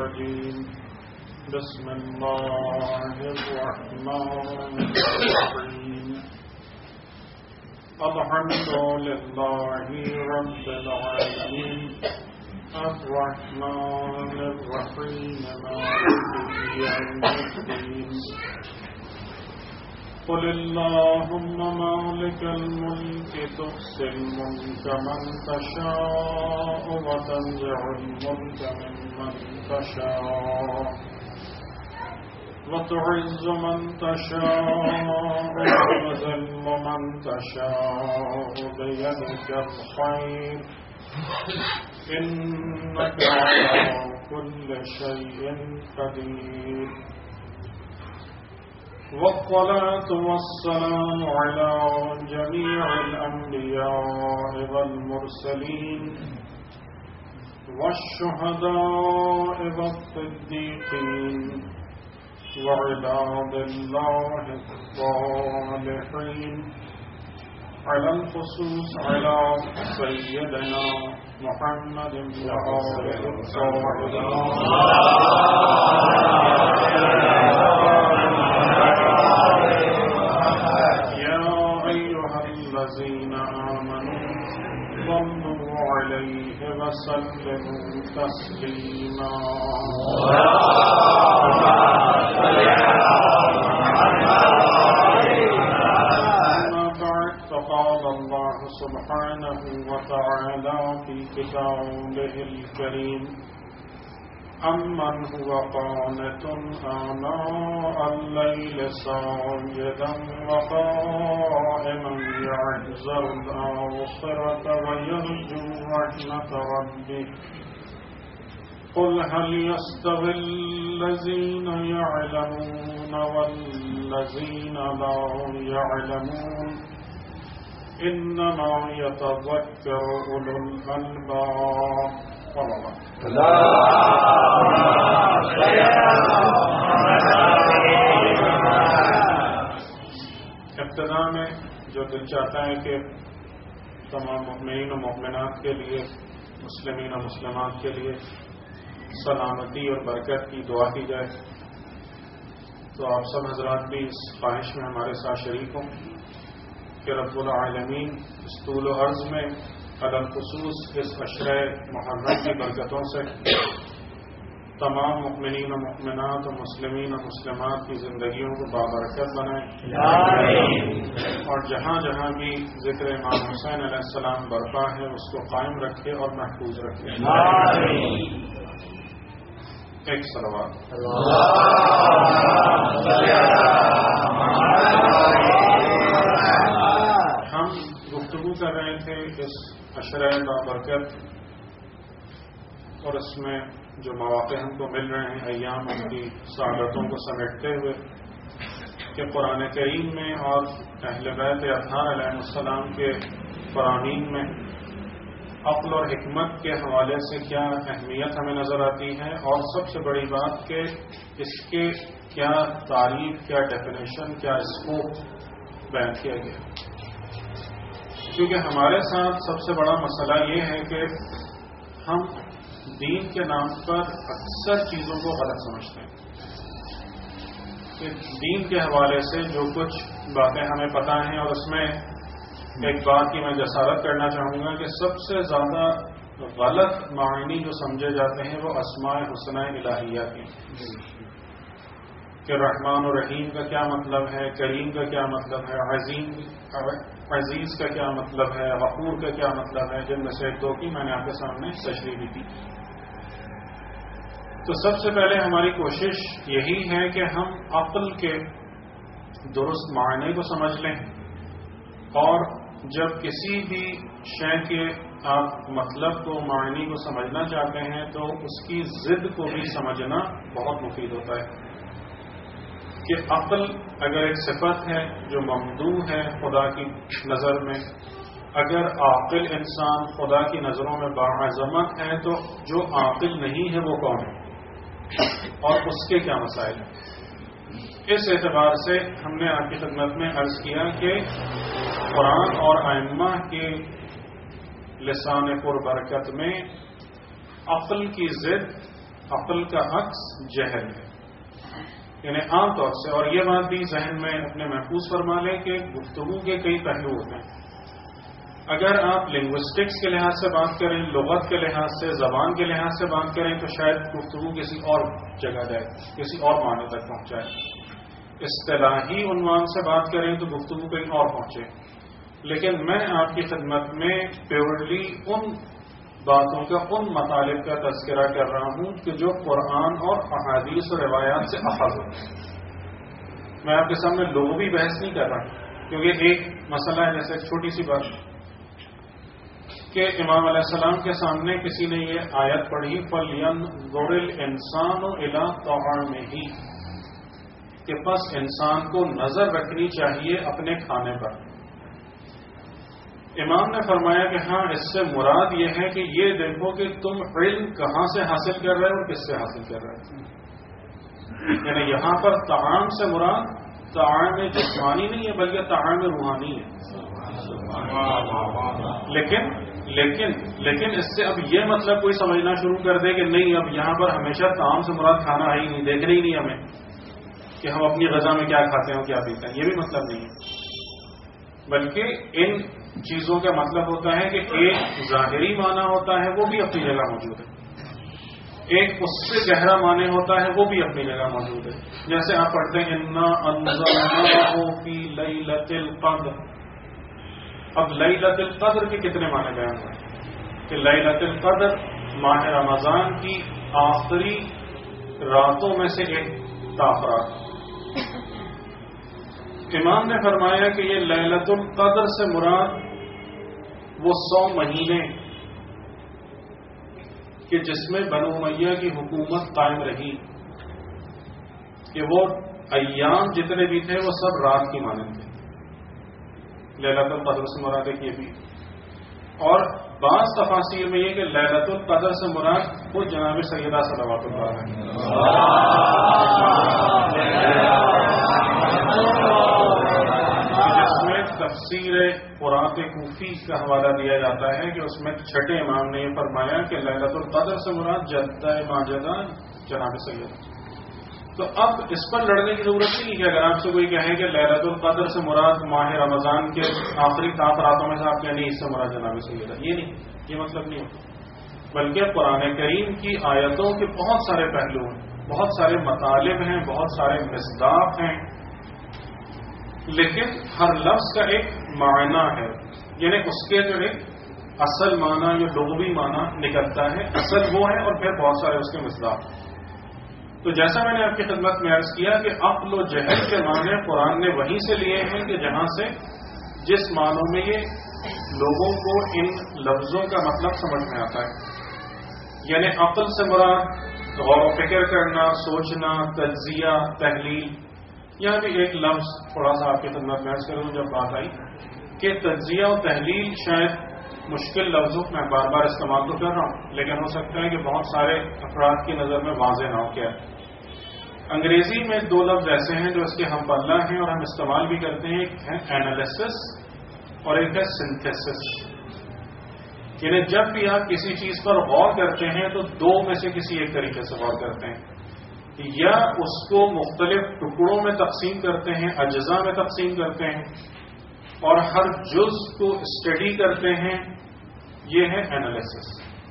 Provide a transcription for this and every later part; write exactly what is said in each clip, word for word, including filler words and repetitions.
الرجيم بسم الله الرحمن الرحيم الحمد لله رب العالمين الرحمن الرحيم مالك يوم الدين قل اللهم مالك الملك تؤتي الملك من تشاء وتنزع الملك ممن تشاء وتعز من تشاء وتذل من تشاء بيدك الخير إنك على كل شيء قدير والصلاة والسلام على جميع الأنبياء والمرسلين والشهداء والصديقين وعباد الله الصالحين على الخصوص على سيدنا محمد وآله الطاهرين الذين آمنوا صلوا عليه وسلموا تسليما أما بعد فقال الله سبحانه وتعالى في كتابه الكريم أمن هو قانت آناء الليل ساجدا وقائما يحذر الآخرة ويرجو رحمة ربه قل هل يستوي الذين يعلمون والذين لا يعلمون إنما يتذكر أولو الألباب. ابتدا میں جو دل چاہتا ہے کہ تمام مؤمنین و مؤمنات کے لیے، مسلمین و مسلمات کے لیے سلامتی اور برکت کی دعا کی جائے، تو آپ سب حضرات بھی اس خواہش میں ہمارے ساتھ شریک ہوں کہ رب العالمین اس طول و عرض میں علل خصوص اس عشرہ محرم کی برکتوں سے تمام مؤمنین و مؤمنات و مسلمین و مسلمات کی زندگیوں کو بابرکت بنائے اور جہاں جہاں بھی ذکر امام حسین علیہ السلام برپا ہے اس کو قائم رکھے اور محفوظ رکھے. ایک صلوات. ہم گفتگو کر رہے تھے اس عشرہ بابرکت اور اس میں جو مواقع ہم کو مل رہے ہیں ایام ان کی سعادتوں کو سمیٹتے ہوئے کہ قرآن کریم میں اور اہل بیت اطہار علیہ السلام کے قرآنین میں عقل اور حکمت کے حوالے سے کیا اہمیت ہمیں نظر آتی ہے، اور سب سے بڑی بات کہ اس کے کیا تعریف، کیا ڈیفینیشن، کیا اسکوپ بیان کیا گیا. کیونکہ ہمارے ساتھ سب سے بڑا مسئلہ یہ ہے کہ ہم دین کے نام پر اکثر چیزوں کو غلط سمجھتے ہیں. کہ دین کے حوالے سے جو کچھ باتیں ہمیں پتہ ہیں، اور اس میں ایک بات کی میں جسارت کرنا چاہوں گا کہ سب سے زیادہ غلط معنی جو سمجھے جاتے ہیں وہ اسماء حسنہ الہیہ کی، کہ رحمان و رحیم کا کیا مطلب ہے، کریم کا کیا مطلب ہے، عظیم عزیز کا کیا مطلب ہے، غفور کا کیا مطلب ہے، جن میں سے ایک دو کی میں نے آپ کے سامنے تشریح بھی کی. تو سب سے پہلے ہماری کوشش یہی ہے کہ ہم عقل کے درست معنی کو سمجھ لیں، اور جب کسی بھی شے کے آپ مطلب کو، معنی کو سمجھنا چاہتے ہیں تو اس کی ضد کو بھی سمجھنا بہت مفید ہوتا ہے. کہ عقل اگر ایک صفت ہے جو ممدوح ہے خدا کی نظر میں، اگر عاقل انسان خدا کی نظروں میں باعظمت ہے، تو جو عاقل نہیں ہے وہ کون ہے اور اس کے کیا مسائل ہیں. اس اعتبار سے ہم نے آپ کی خدمت میں عرض کیا کہ قرآن اور ائمہ کے لسان پر برکت میں عقل کی ضد عقل کا عکس جہل ہے، یعنی عام طور سے. اور یہ بات بھی ذہن میں اپنے محفوظ فرما لیں کہ گفتگو کے کئی پہلو ہوتے ہیں. اگر آپ لنگوسٹکس کے لحاظ سے بات کریں، لغت کے لحاظ سے، زبان کے لحاظ سے بات کریں تو شاید گفتگو کسی اور جگہ جائے، کسی اور معنی تک پہنچائے. اصطلاحی عنوان سے بات کریں تو گفتگو کہیں اور پہنچے. لیکن میں آپ کی خدمت میں پیورلی ان باتوں کا، ان مطالب کا تذکرہ کر رہا ہوں کہ جو قرآن اور احادیث و روایات سے اخذ ہو. میں آپ کے سامنے لغوی بحث نہیں کر رہا، کیونکہ ایک مسئلہ ہے، جیسے ایک چھوٹی سی بات کہ امام علیہ السلام کے سامنے کسی نے یہ آیت پڑھی فَلْيَنْظُرِ الْإِنسَانُ إِلَىٰ طَعَامِهِ، کہ پس انسان کو نظر رکھنی چاہیے اپنے کھانے پر. امام نے فرمایا کہ ہاں اس سے مراد یہ ہے کہ یہ دیکھو کہ تم علم کہاں سے حاصل کر رہے ہو اور کس سے حاصل کر رہے ہو. یعنی یہاں پر طعام سے مراد طعام جسمانی نہیں ہے بلکہ طعام روحانی ہے. لیکن لیکن لیکن اس سے اب یہ مطلب کوئی سمجھنا شروع کر دے کہ نہیں اب یہاں پر ہمیشہ طعام سے مراد کھانا ہے ہی نہیں، دیکھنا ہی نہیں ہمیں کہ ہم اپنی غذا میں کیا کھاتے ہیں کیا پیتے ہیں، یہ بھی مطلب نہیں ہے. بلکہ ان چیزوں کا مطلب ہوتا ہے کہ ایک ظاہری معنی ہوتا ہے وہ بھی اپنی جگہ موجود ہے، ایک اس سے گہرا معنی ہوتا ہے وہ بھی اپنی جگہ موجود ہے. جیسے آپ پڑھتے ہیں انا انزلناہ فی لیلۃ القدر. اب لیلۃ القدر کے کتنے معنی بیان ہوئے کہ لیلۃ القدر ماہ رمضان کی آخری راتوں میں سے ایک تاخ رات. امام نے فرمایا کہ یہ لیلۃ القدر سے مراد وہ سو مہینے کہ جس میں بنو امیہ کی حکومت قائم رہی، کہ وہ ایام جتنے بھی تھے وہ سب رات کی مانند تھے. لیلۃ القدر سے مراد ایک یہ بھی. اور بعض تفاسیر میں یہ کہ لیلۃ القدر سے مراد وہ جناب سیدہ صلوات اللہ علیہ جس میں تفسیر قرآن کوفی کا حوالہ دیا جاتا ہے کہ اس میں چھٹے امام نے یہ فرمایا کہ لیلۃ القدر سے مراد جدہ ماجدہ جناب سیدہ. تو اب اس پر لڑنے کی ضرورت نہیں کہ اگر آپ سے کوئی کہے کہ لیلۃ القدر سے مراد ماہ رمضان کے آخری سات راتوں میں سے آپ کہیں نہیں اس سے مراد جناب سیدہ، یہ نہیں، یہ مطلب نہیں ہوتا. بلکہ قرآن کریم کی آیتوں کے بہت سارے پہلو ہیں، بہت سارے مطالب ہیں، بہت سارے مصداق ہیں، لیکن ہر لفظ کا ایک معنی ہے. یعنی اس کے جو ایک اصل معنی جو لغوی معنی نکلتا ہے اصل وہ ہے، اور پھر بہت سارے اس کے مصداق. تو جیسا میں نے آپ کی خدمت میں عرض کیا کہ عقل و جہل کے معنی قرآن نے وہیں سے لیے ہیں کہ جہاں سے جس معنوں میں یہ لوگوں کو ان لفظوں کا مطلب سمجھ میں آتا ہے. یعنی عقل سے مراد غور و فکر کرنا، سوچنا، تجزیہ، تحلیل. یہاں بھی ایک لفظ تھوڑا سا آپ کی خدمت میں عرض کروں جب بات آئی کہ تجزیہ و تحلیل شاید مشکل لفظوں میں بار بار استعمال تو کر رہا ہوں، لیکن ہو سکتا ہے کہ بہت سارے افراد کی نظر میں واضح نہ ہو. کیا انگریزی میں دو لفظ ایسے ہیں جو اس کے ہم پلہ ہیں اور ہم استعمال بھی کرتے ہیں، ایک ہے اینالیسس اور ایک ہے سنتھیسس. یعنی جب بھی آپ کسی چیز پر غور کرتے ہیں تو دو میں سے کسی ایک طریقے سے غور کرتے ہیں، یا اس کو مختلف ٹکڑوں میں تقسیم کرتے ہیں، اجزاء میں تقسیم کرتے ہیں، اور ہر جز کو اسٹڈی کرتے ہیں. یہ ہے اینالیسس.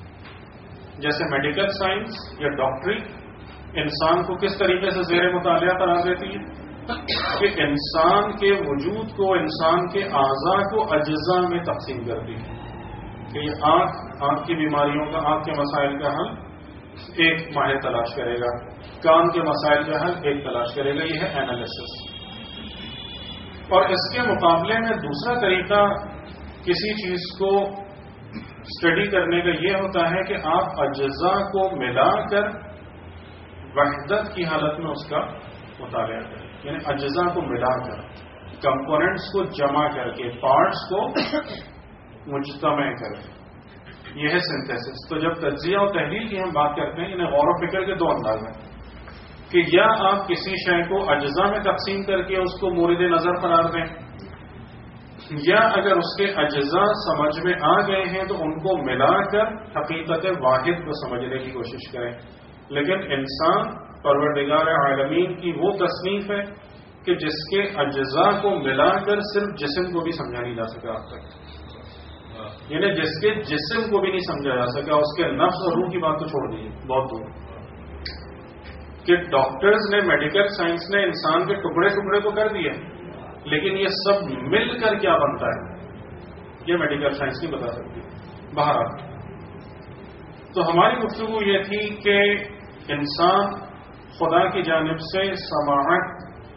جیسے میڈیکل سائنس یا ڈاکٹری انسان کو کس طریقے سے زیر مطالعہ قرار دیتی ہے کہ انسان کے وجود کو، انسان کے اعضاء کو اجزاء میں تقسیم کرتی ہے. کہ یہ آنکھ، آنکھ کی بیماریوں کا، آنکھ کے مسائل کا حل ایک ماہر تلاش کرے گا، کان کے مسائل کا حل ایک تلاش کرے گا. یہ ہے اینالیسس. اور اس کے مقابلے میں دوسرا طریقہ کسی چیز کو اسٹڈی کرنے کا یہ ہوتا ہے کہ آپ اجزاء کو ملا کر وحدت کی حالت میں اس کا مطالعہ کریں. یعنی اجزاء کو ملا کر، کمپوننٹس کو جمع کر کے، پارٹس کو مجتمع کریں. یہ ہے سنتھیسس. تو جب تجزیہ اور تحلیل کی ہم بات کرتے ہیں، انہیں غور و فکر کے دو انداز ہیں کہ یا آپ کسی شے کو اجزاء میں تقسیم کر کے اس کو مورد نظر قرار دیں، یا اگر اس کے اجزاء سمجھ میں آ گئے ہیں تو ان کو ملا کر حقیقت واحد کو سمجھنے کی کوشش کریں. لیکن انسان پروردگار عالمین کی وہ تصنیف ہے کہ جس کے اجزاء کو ملا کر صرف جسم کو بھی سمجھا نہیں جا سکا اب تک، یعنی جس کے جسم کو بھی نہیں سمجھا جا سکا، اس کے نفس اور روح کی بات تو چھوڑ دی بہت دور، کہ ڈاکٹرز نے، میڈیکل سائنس نے انسان کے ٹکڑے ٹکڑے تو کر دیے، لیکن یہ سب مل کر کیا بنتا ہے یہ میڈیکل سائنس نہیں بتا سکتی۔ بہرحال تو ہماری گفتگو یہ تھی کہ انسان خدا کی جانب سے سماعت،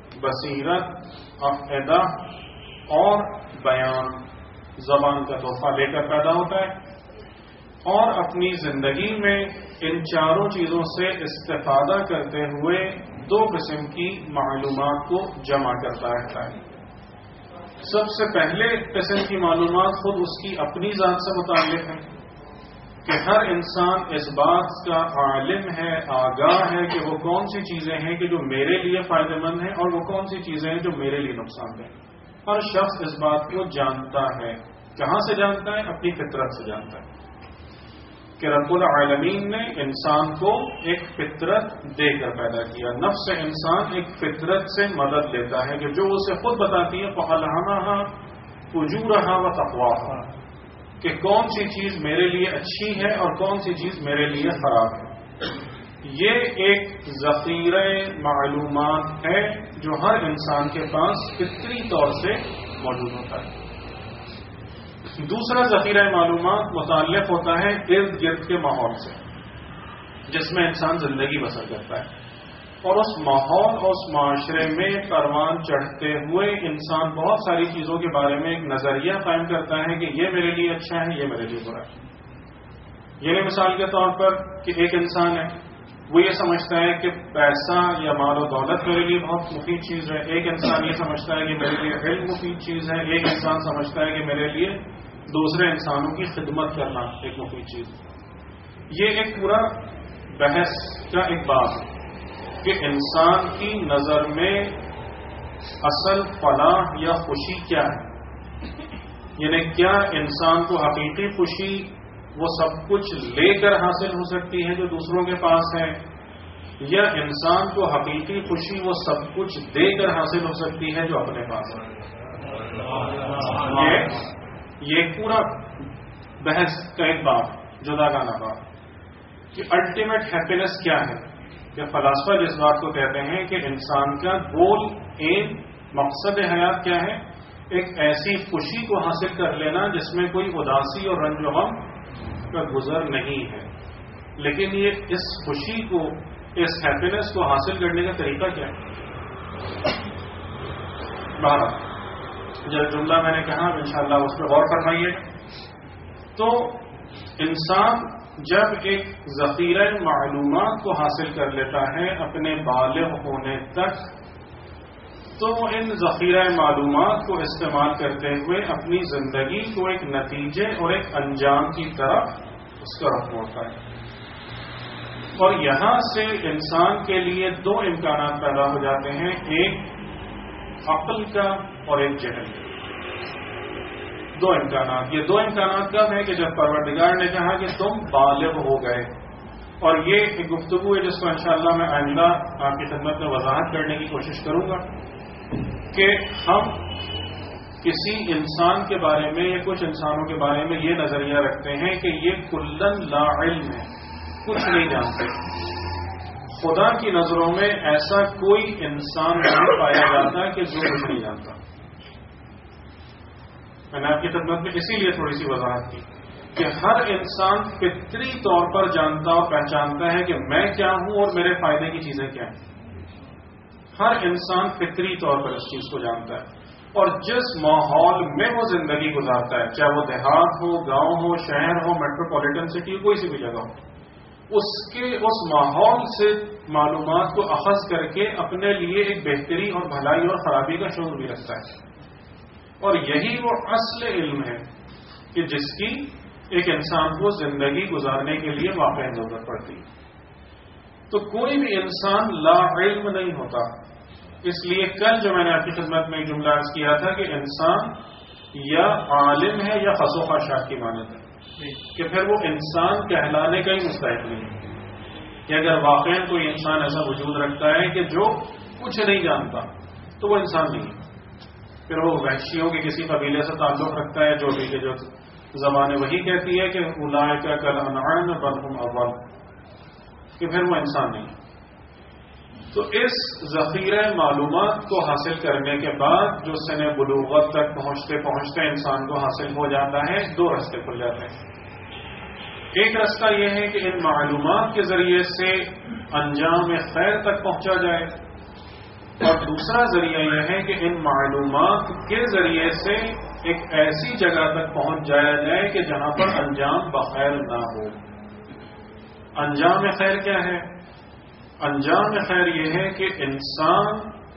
بصیرت، عقیدہ اور بیان، زبان کا تحفہ لے کر پیدا ہوتا ہے، اور اپنی زندگی میں ان چاروں چیزوں سے استفادہ کرتے ہوئے دو قسم کی معلومات کو جمع کرتا رہتا ہے۔ سب سے پہلے قسم کی معلومات خود اس کی اپنی ذات سے متعلق ہے کہ ہر انسان اس بات کا عالم ہے، آگاہ ہے کہ وہ کون سی چیزیں ہیں کہ جو میرے لیے فائدہ مند ہیں اور وہ کون سی چیزیں ہیں جو میرے لیے نقصان دہ ہیں۔ ہر شخص اس بات کو جانتا ہے۔ کہاں سے جانتا ہے؟ اپنی فطرت سے جانتا ہے کہ رب العالمین نے انسان کو ایک فطرت دے کر پیدا کیا۔ نفس انسان ایک فطرت سے مدد لیتا ہے کہ جو اسے خود بتاتی ہے فَأَلْهَمَهَا فُجُورَهَا وَتَقْوَاهَا، کہ کون سی چیز میرے لیے اچھی ہے اور کون سی چیز میرے لیے خراب ہے۔ یہ ایک ذخیرہ معلومات ہے جو ہر انسان کے پاس فطری طور سے موجود ہوتا ہے۔ دوسرا ذخیرہ معلومات متعلق ہوتا ہے ارد گرد کے ماحول سے جس میں انسان زندگی بسر کرتا ہے، اور اس ماحول اور اس معاشرے میں پروان چڑھتے ہوئے انسان بہت ساری چیزوں کے بارے میں ایک نظریہ قائم کرتا ہے کہ یہ میرے لیے اچھا ہے، یہ میرے لیے برا ہے۔ یعنی مثال کے طور پر کہ ایک انسان ہے، وہ یہ سمجھتا ہے کہ پیسہ یا مال و دولت میرے لیے بہت مفید چیز ہے، ایک انسان یہ سمجھتا ہے کہ میرے لیے علم مفید چیز ہے، ایک انسان سمجھتا ہے کہ میرے لیے دوسرے انسانوں کی خدمت کرنا ایک مفید چیز ہے۔ یہ ایک پورا بحث کا ایک باب ہے کہ انسان کی نظر میں اصل فلاح یا خوشی کیا ہے، یعنی کیا انسان کو حقیقی خوشی وہ سب کچھ لے کر حاصل ہو سکتی ہے جو دوسروں کے پاس ہے، یا انسان کو حقیقی خوشی وہ سب کچھ دے کر حاصل ہو سکتی ہے جو اپنے پاس ہے۔ یہ یہ پورا بحث کا ایک باب، جدا گانا باب کہ الٹیمیٹ ہیپینس کیا ہے، کہ فلاسفہ جس بات کو کہتے ہیں کہ انسان کا گول، ایم، مقصد حیات کیا ہے، ایک ایسی خوشی کو حاصل کر لینا جس میں کوئی اداسی اور رنج و غم کا گزر نہیں ہے۔ لیکن یہ اس خوشی کو، اس ہیپینس کو حاصل کرنے کا طریقہ کیا ہے؟ بارہ جو جملہ میں نے کہا انشاءاللہ اس پہ غور فرمائیے۔ تو انسان جب ایک ذخیرہ معلومات کو حاصل کر لیتا ہے اپنے بالغ ہونے تک، تو ان ذخیرہ معلومات کو استعمال کرتے ہوئے اپنی زندگی کو ایک نتیجے اور ایک انجام کی طرف اس کا رخ ہوتا ہے، اور یہاں سے انسان کے لیے دو امکانات پیدا ہو جاتے ہیں، ایک عقل کا اور ایک جہل کا۔ دو امکانات، یہ دو امکانات کب ہیں کہ جب پروردگار نے کہا کہ تم بالغ ہو گئے، اور یہ ایک گفتگو ہے جس کو انشاءاللہ میں آئندہ آپ کی خدمت میں وضاحت کرنے کی کوشش کروں گا کہ ہم کسی انسان کے بارے میں یا کچھ انسانوں کے بارے میں یہ نظریہ رکھتے ہیں کہ یہ کلن لا علم ہے، کچھ نہیں جانتے۔ خدا کی نظروں میں ایسا کوئی انسان نہیں پایا جاتا کہ جو کچھ نہیں جانتا۔ میں نے آپ کی خدمت میں اسی لیے تھوڑی سی وضاحت کی کہ ہر انسان فطری طور پر جانتا اور پہچانتا ہے کہ میں کیا ہوں اور میرے فائدے کی چیزیں کیا ہیں۔ ہر انسان فطری طور پر اس چیز کو جانتا ہے، اور جس ماحول میں وہ زندگی گزارتا ہے، چاہے وہ دیہات ہو، گاؤں ہو، شہر ہو، میٹروپولیٹن سٹی، کوئی سی بھی جگہ ہو، اس کے اس ماحول سے معلومات کو اخذ کر کے اپنے لیے ایک بہتری اور بھلائی اور خرابی کا شعور بھی رکھتا ہے، اور یہی وہ اصل علم ہے کہ جس کی ایک انسان کو زندگی گزارنے کے لیے واقعی ضرورت پڑتی ہے۔ تو کوئی بھی انسان لا علم نہیں ہوتا۔ اس لیے کل جو میں نے آپ کی خدمت میں ایک جملہ عرض کیا تھا کہ انسان یا عالم ہے یا خس و خاشاک کی مانند ہے، کہ پھر وہ انسان کہلانے کا ہی مستحق نہیں ہے، کہ اگر واقعی کوئی انسان ایسا وجود رکھتا ہے کہ جو کچھ نہیں جانتا تو وہ انسان نہیں ہے. پھر وہ وحشیوں کے کسی قبیلے سے تعلق رکھتا ہے جو بھی کہ جو زبان وہی کہتی ہے کہ اولئک کالانعام بل هم اضل، کہ پھر وہ انسان نہیں. تو اس ذخیرہ معلومات کو حاصل کرنے کے بعد جو سن بلوغت تک پہنچتے پہنچتے انسان کو حاصل ہو جاتا ہے، دو راستے کھل جاتے ہیں. ایک راستہ یہ ہے کہ ان معلومات کے ذریعے سے انجام خیر تک پہنچا جائے، اور دوسرا ذریعہ یہ ہے کہ ان معلومات کے ذریعے سے ایک ایسی جگہ تک پہنچ جایا جائے کہ جہاں پر انجام بخیر نہ ہو. انجام خیر کیا ہے؟ انجام خیر یہ ہے کہ انسان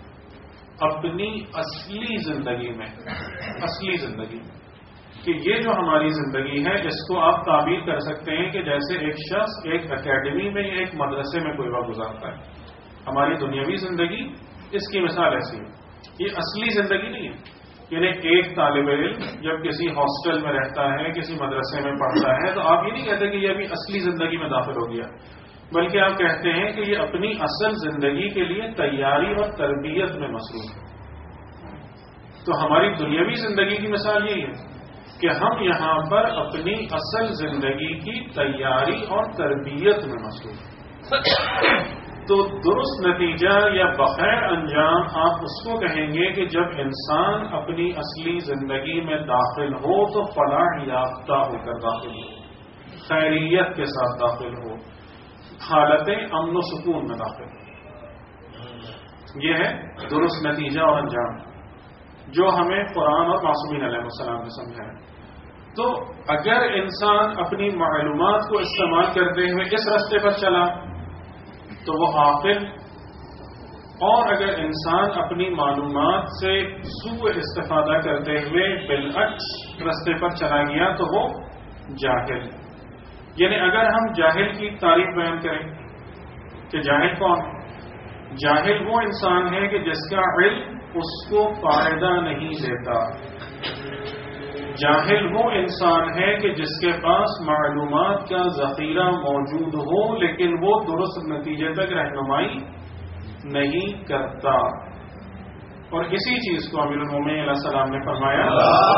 اپنی اصلی زندگی میں اصلی زندگی میں کہ یہ جو ہماری زندگی ہے اس کو آپ تعبیر کر سکتے ہیں کہ جیسے ایک شخص ایک اکیڈمی میں یا ایک مدرسے میں کوئی وقت گزارتا ہے. ہماری دنیاوی زندگی اس کی مثال ایسی ہے. یہ اصلی زندگی نہیں ہے. یعنی ایک طالب علم جب کسی ہاسٹل میں رہتا ہے، کسی مدرسے میں پڑھتا ہے، تو آپ یہ نہیں کہتے کہ یہ ابھی اصلی زندگی میں داخل ہو گیا، بلکہ آپ کہتے ہیں کہ یہ اپنی اصل زندگی کے لیے تیاری اور تربیت میں مصروف ہے. تو ہماری دنیاوی زندگی کی مثال یہی ہے کہ ہم یہاں پر اپنی اصل زندگی کی تیاری اور تربیت میں مصروف ہیں. تو درست نتیجہ یا بخیر انجام آپ اس کو کہیں گے کہ جب انسان اپنی اصلی زندگی میں داخل ہو تو فلاح یافتہ ہو کر داخل ہو، خیریت کے ساتھ داخل ہو، حالت امن و سکون میں داخل ہو. یہ ہے درست نتیجہ اور انجام جو ہمیں قرآن اور معصومین علیہ السلام نے سمجھایا. تو اگر انسان اپنی معلومات کو استعمال کرتے ہوئے اس راستے پر چلا تو وہ عاقل، اور اگر انسان اپنی معلومات سے سوء استفادہ کرتے ہوئے بالعکس راستے پر چلا گیا تو وہ جاہل. یعنی اگر ہم جاہل کی تعریف بیان کریں کہ جاہل کون؟ جاہل وہ انسان ہے کہ جس کا علم اس کو فائدہ نہیں دیتا. جاہل وہ انسان ہے کہ جس کے پاس معلومات کا ذخیرہ موجود ہو لیکن وہ درست نتیجے تک رہنمائی نہیں کرتا. اور اسی چیز کو امیر المومنین علیہ السلام نے فرمایا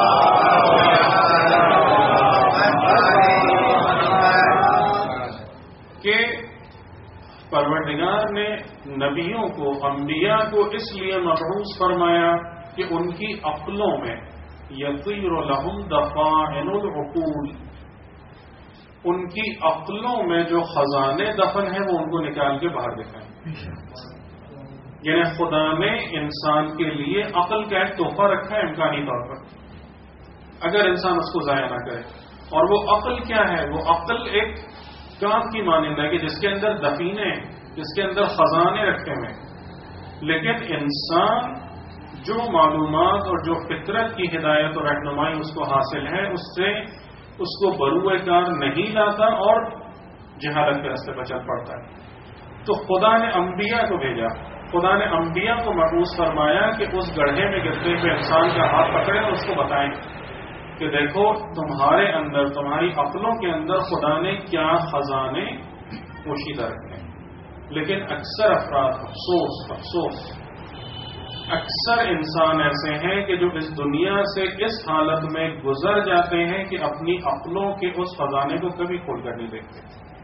کہ پروردگار نے نبیوں کو، انبیاء کو اس لیے مبعوث فرمایا کہ ان کی عقلوں میں یطیر لہم دفائن العقول، ان کی عقلوں میں جو خزانے دفن ہیں وہ ان کو نکال کے باہر دکھائیں. یعنی خدا نے انسان کے لیے عقل کا ایک تحفہ رکھا ہے امکانی طور پر، اگر انسان اس کو ضائع نہ کرے. اور وہ عقل کیا ہے؟ وہ عقل ایک کام کی مانند ہے کہ جس کے اندر دفینے، جس کے اندر خزانے رکھے ہوئے. لیکن انسان جو معلومات اور جو فطرت کی ہدایت اور رہنمائی اس کو حاصل ہے اس سے اس کو بروئے کار نہیں لاتا اور جہالت کے راستے پر چل پڑتا ہے. تو خدا نے انبیاء کو بھیجا، خدا نے انبیاء کو مبعوث فرمایا کہ اس گڑھے میں گرتے ہوئے انسان کا ہاتھ پکڑیں اور اس کو بتائیں کہ دیکھو تمہارے اندر، تمہاری عقلوں کے اندر خدا نے کیا خزانے پوشیدہ رکھے. لیکن اکثر افراد، افسوس افسوس اکثر انسان ایسے ہیں کہ جو اس دنیا سے اس حالت میں گزر جاتے ہیں کہ اپنی عقلوں کے اس خزانے کو کبھی کھول کر نہیں دیکھتے.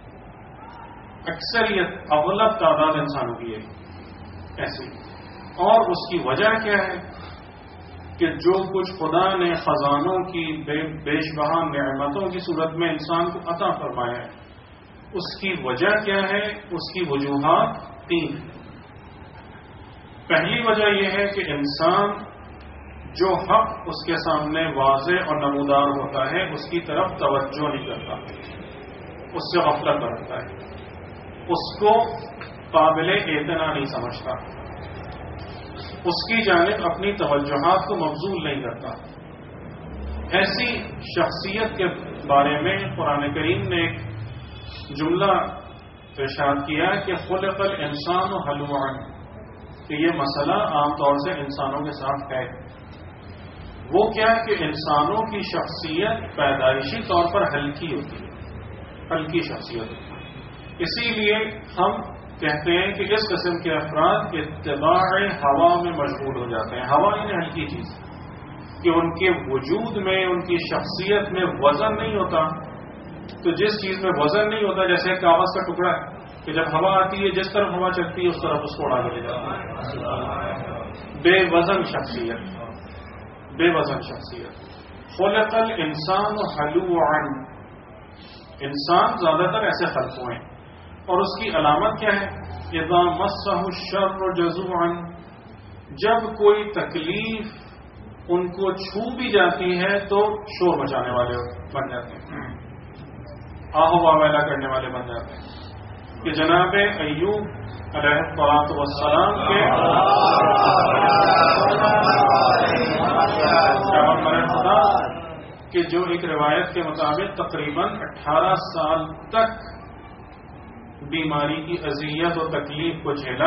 اکثریت، اغلب تعداد انسانوں کی ہے ایسی. اور اس کی وجہ کیا ہے کہ جو کچھ خدا نے خزانوں کی بیش بہا نعمتوں کی صورت میں انسان کو عطا فرمایا ہے، اس کی وجہ کیا ہے؟ اس کی وجوہات تین. پہلی وجہ یہ ہے کہ انسان جو حق اس کے سامنے واضح اور نمودار ہوتا ہے اس کی طرف توجہ نہیں کرتا، اس سے غفلت برتتا ہے، اس کو قابل اعتنا نہیں سمجھتا، اس کی جانب اپنی توجہات کو مبذول نہیں کرتا. ایسی شخصیت کے بارے میں قرآن کریم نے ایک جملہ ارشاد کیا کہ خلق الانسان حلوعا، کہ یہ مسئلہ عام طور سے انسانوں کے ساتھ ہے. وہ کیا کہ انسانوں کی شخصیت پیدائشی طور پر ہلکی ہوتی ہے، ہلکی شخصیت ہوتی ہے. اسی لیے ہم کہتے ہیں کہ اس قسم کے افراد اتباع ہوا میں مشغول ہو جاتے ہیں. ہوا یعنی ہلکی چیز کہ ان کے وجود میں، ان کی شخصیت میں وزن نہیں ہوتا. تو جس چیز میں وزن نہیں ہوتا، جیسے کاغذ کا ٹکڑا ہے کہ جب ہوا آتی ہے جس طرف ہوا چلتی ہے اس طرف اس کو اڑا کے لے جاتی ہے. بے وزن شخصیت، بے وزن شخصیت. خلق الانسان حلوعا، انسان زیادہ تر ایسے خلق ہوئے ہیں اور اس کی علامت کیا ہے؟ اذا مسہ الشر جزوعا، جب کوئی تکلیف ان کو چھو بھی جاتی ہے تو شور مچانے والے بن جاتے ہیں، آہو واویلا کرنے والے بن جاتے ہیں. کہ جناب ایوب علیہ الصلوۃ والسلام کے پیغمبر خدا کہ جو ایک روایت کے مطابق تقریباً اٹھارہ سال تک بیماری کی اذیت اور تکلیف کو جھیلا،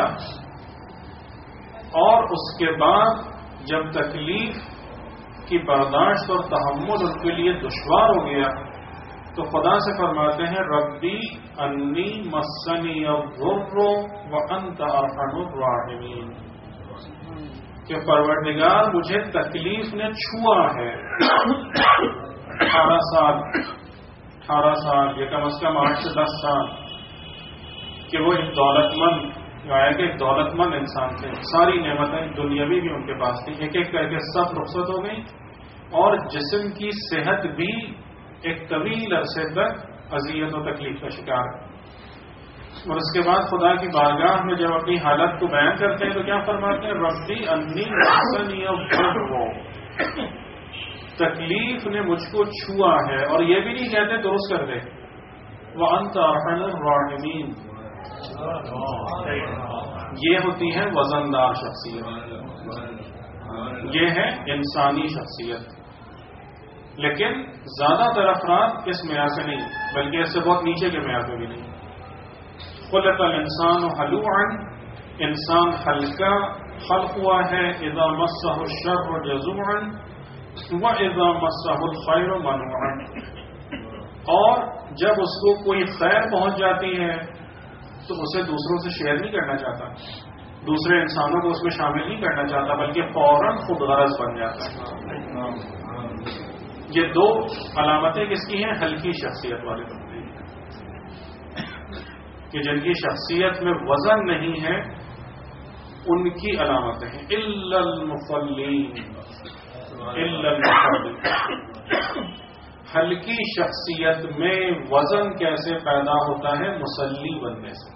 اور اس کے بعد جب تکلیف کی برداشت اور تحمل ان کے لیے دشوار ہو گیا تو خدا سے فرماتے ہیں ربی انی مسنی الضر وانت ارحم الراحمین، کہ پروردگار مجھے تکلیف نے چھوا ہے. اٹھارہ سال اٹھارہ سال یہ کم از کم آٹھ سے دس سال کہ وہ ایک دولت مند آیا کہ ایک دولت مند انسان تھے، ساری نعمتیں دنیاوی بھی ان کے پاس تھیں، ایک ایک کر کے سب رخصت ہو گئی اور جسم کی صحت بھی ایک طویل عرصے تک اذیت و تکلیف کا شکار. اور اس کے بعد خدا کی بارگاہ میں جب اپنی حالت کو بیان کرتے ہیں تو کیا فرماتے ہیں؟ ربی انی مسنی الضر، تکلیف نے مجھ کو چھوا ہے، اور یہ بھی نہیں کہتے درست کر دے وانت ارحم الراحمین. یہ ہوتی ہے وزندار شخصیت، یہ ہے انسانی شخصیت. لیکن زیادہ تر افراد اس معیار سے نہیں، بلکہ اس سے بہت نیچے کے معیار پہ بھی نہیں. خلق الانسان حلوعا، انسان ہلکا خلق ہوا ہے. اذا مسہ الشر جزوعا واذا مسہ الخیر منوعا، اور جب اس کو کوئی خیر پہنچ جاتی ہے تو اسے دوسروں سے شیئر نہیں کرنا چاہتا، دوسرے انسانوں کو اس میں شامل نہیں کرنا چاہتا، بلکہ فوراً خود غرض بن جاتا ہے. یہ دو علامتیں کس کی ہیں؟ ہلکی شخصیت والے بندے کہ جن کی شخصیت میں وزن نہیں ہے، ان کی علامتیں ہیں. الا المصلین، الا المصلین. ہلکی شخصیت میں وزن کیسے پیدا ہوتا ہے؟ مسلی بننے سے،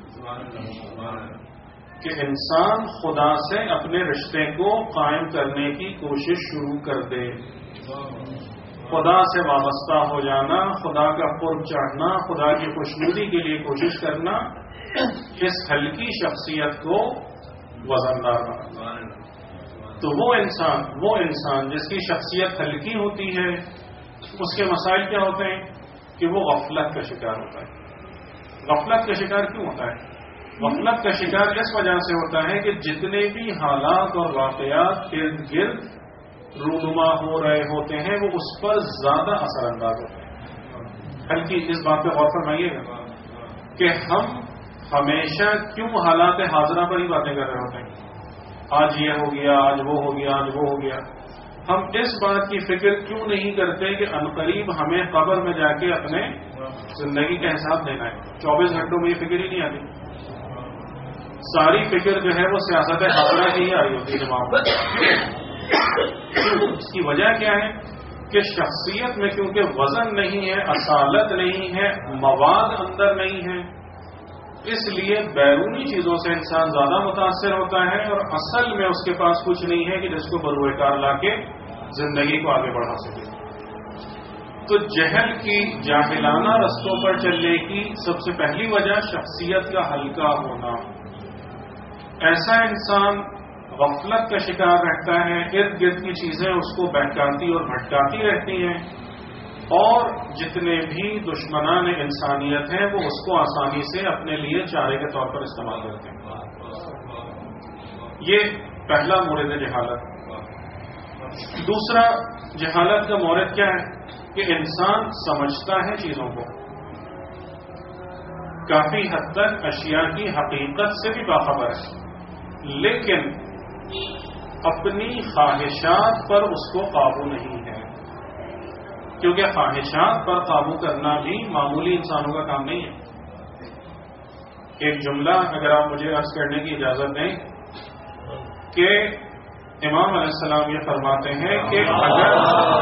کہ انسان خدا سے اپنے رشتے کو قائم کرنے کی کوشش شروع کر دے، خدا سے وابستہ ہو جانا، خدا کا قرب چڑھنا، خدا کی خوشنودی کے لیے کوشش کرنا، اس ہلکی شخصیت کو وزندار بنانا. تو وہ انسان وہ انسان جس کی شخصیت ہلکی ہوتی ہے، اس کے مسائل کیا ہوتے ہیں کہ وہ غفلت کا شکار ہوتا ہے. غفلت کا شکار کیوں ہوتا ہے؟ غفلت کا شکار اس وجہ سے ہوتا ہے کہ جتنے بھی حالات اور واقعات ارد گرد رونما ہو رہے ہوتے ہیں وہ اس پر زیادہ اثر انداز ہوتے ہیں. ہلکی اس بات پہ غور فرمائیے گا کہ ہم ہمیشہ کیوں حالات حاضرہ پر ہی باتیں کر رہے ہوتے ہیں. آج یہ ہو گیا، آج وہ ہو گیا، آج وہ ہو گیا. ہم اس بات کی فکر کیوں نہیں کرتے کہ عنقریب ہمیں قبر میں جا کے اپنے زندگی کا حساب دینا ہے؟ چوبیس گھنٹوں میں یہ فکر ہی نہیں آتی. ساری فکر جو ہے وہ سیاست حاضرہ کی ہی آ رہی ہوتی ہے دماغ میں. اس کی وجہ کیا ہے کہ شخصیت میں کیونکہ وزن نہیں ہے، اصالت نہیں ہے، مواد اندر نہیں ہے، اس لیے بیرونی چیزوں سے انسان زیادہ متاثر ہوتا ہے اور اصل میں اس کے پاس کچھ نہیں ہے کہ جس کو بروئے کار لا کے زندگی کو آگے بڑھا سکے. تو جہل کی جاہلانہ رستوں پر چلنے کی سب سے پہلی وجہ شخصیت کا ہلکا ہونا. ایسا انسان غفلت کا شکار رہتا ہے، ارد گرد کی چیزیں اس کو بہکاتی اور بھٹکاتی رہتی ہیں، اور جتنے بھی دشمنان انسانیت ہیں وہ اس کو آسانی سے اپنے لیے چارے کے طور پر استعمال کرتے ہیں. یہ پہلا مورد جہالت. دوسرا جہالت کا مورد کیا ہے کہ انسان سمجھتا ہے چیزوں کو. کافی حد تک اشیاء کی حقیقت سے بھی باخبر ہے، لیکن اپنی خواہشات پر اس کو قابو نہیں ہے، کیونکہ خواہشات پر قابو کرنا بھی معمولی انسانوں کا کام نہیں ہے۔ ایک جملہ اگر آپ مجھے عرض کرنے کی اجازت دیں کہ امام علیہ السلام یہ فرماتے ہیں کہ اگر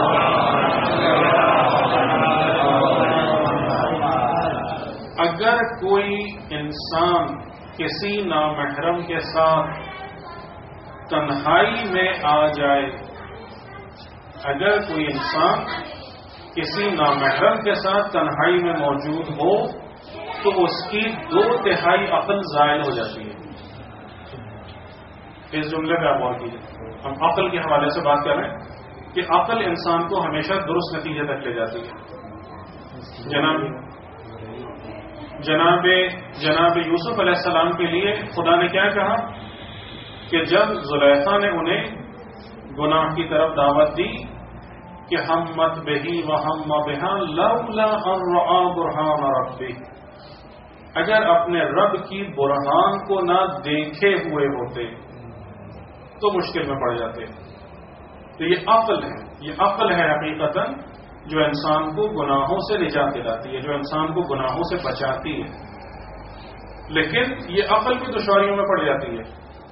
اگر کوئی انسان کسی نامحرم کے ساتھ تنہائی میں آ جائے، اگر کوئی انسان کسی نامحرم کے ساتھ تنہائی میں موجود ہو تو اس کی دو تہائی عقل زائل ہو جاتی ہے۔ اس جملے پہ آپ غور کیجیے، ہم عقل کے حوالے سے بات کر رہے ہیں کہ عقل انسان کو ہمیشہ درست نتیجے تک لے جاتی ہے۔ جناب جناب جناب یوسف علیہ السلام کے لیے خدا نے کیا کہا کہ جب زلیخا نے انہیں گناہ کی طرف دعوت دی کہ ہم مت بہی و ہم بہا لولا ان رأى برہان ربی، اگر اپنے رب کی برہان کو نہ دیکھے ہوئے ہوتے تو مشکل میں پڑ جاتے۔ تو یہ عقل ہے، یہ عقل ہے حقیقتاً جو انسان کو گناہوں سے نجات دلاتی ہے، جو انسان کو گناہوں سے بچاتی ہے، لیکن یہ عقل بھی دشواریوں میں پڑ جاتی ہے۔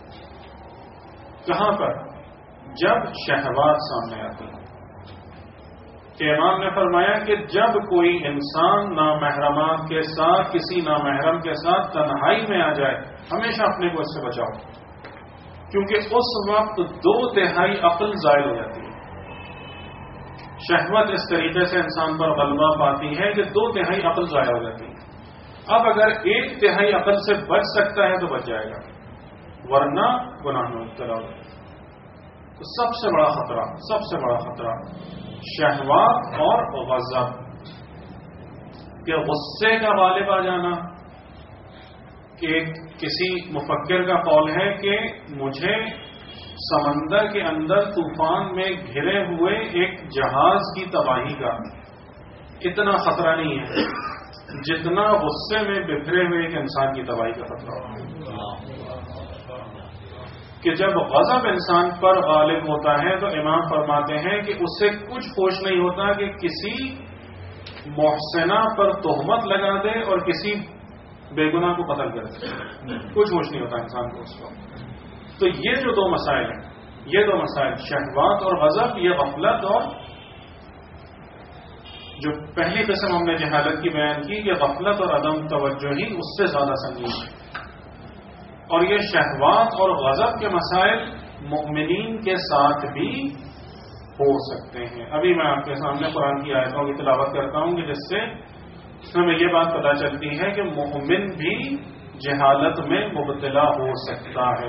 کہاں پر؟ جب شہوات سامنے آتی ہیں۔ کہ امام نے فرمایا کہ جب کوئی انسان نامحرمات کے ساتھ کسی نامحرم کے ساتھ تنہائی میں آ جائے، ہمیشہ اپنے کو اس سے بچاؤ، کیونکہ اس وقت دو تہائی عقل ضائع ہو جاتی ہے۔ شہوت اس طریقے سے انسان پر غلبہ پاتی ہے کہ دو تہائی عقل ضائع ہو جاتی ہے۔ اب اگر ایک تہائی عقل سے بچ سکتا ہے تو بچ جائے گا، ورنہ گناہ میں مبتلا ہو جائے گا۔ تو سب سے بڑا خطرہ سب سے بڑا خطرہ شہوات اور غضب، کہ غصے کا غالب آ جانا۔ کہ کسی مفکر کا قول ہے کہ مجھے سمندر کے اندر طوفان میں گھرے ہوئے ایک جہاز کی تباہی کا اتنا خطرہ نہیں ہے جتنا غصے میں بکھرے ہوئے ایک انسان کی تباہی کا خطرہ ہوتا کہ جب غضب انسان پر غالب ہوتا ہے تو امام فرماتے ہیں کہ اس سے کچھ ہوش نہیں ہوتا کہ کسی محسنہ پر تہمت لگا دے اور کسی بے گناہ کو قتل کر دے، کچھ ہوش نہیں ہوتا انسان کو اس وقت۔ تو یہ جو دو مسائل ہیں، یہ دو مسائل شہوات اور غضب، یہ غفلت اور جو پہلی قسم ہم نے جہالت کی بیان کی کہ غفلت اور عدم توجہی اس سے زیادہ سنگین ہے۔ اور یہ شہوات اور غضب کے مسائل مؤمنین کے ساتھ بھی ہو سکتے ہیں۔ ابھی میں آپ کے سامنے قرآن کی آیتوں کی تلاوت کرتا ہوں کہ جس سے ہمیں یہ بات پتہ چلتی ہے کہ مومن بھی جہالت میں مبتلا ہو سکتا ہے۔